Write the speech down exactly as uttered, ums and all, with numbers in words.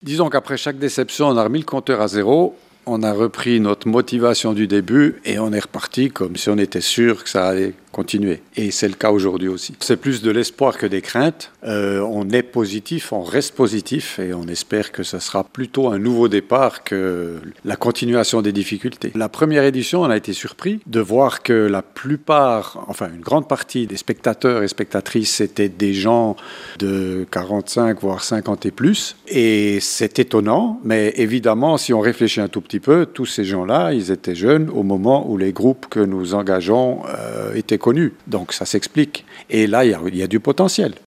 Disons qu'après chaque déception, on a remis le compteur à zéro, on a repris notre motivation du début et on est reparti comme si on était sûr que ça allait continuer. Et c'est le cas aujourd'hui aussi. C'est plus de l'espoir que des craintes. Euh, on est positif, on reste positif et on espère que ce sera plutôt un nouveau départ que la continuation des difficultés. La première édition, on a été surpris de voir que la plupart, enfin une grande partie des spectateurs et spectatrices étaient des gens de quarante-cinq voire cinquante et plus. Et c'est étonnant, mais évidemment, si on réfléchit un tout petit peu, tous ces gens-là, ils étaient jeunes au moment où les groupes que nous engageons euh, étaient connus. Donc ça s'explique. Et là, il y a, il y a du potentiel.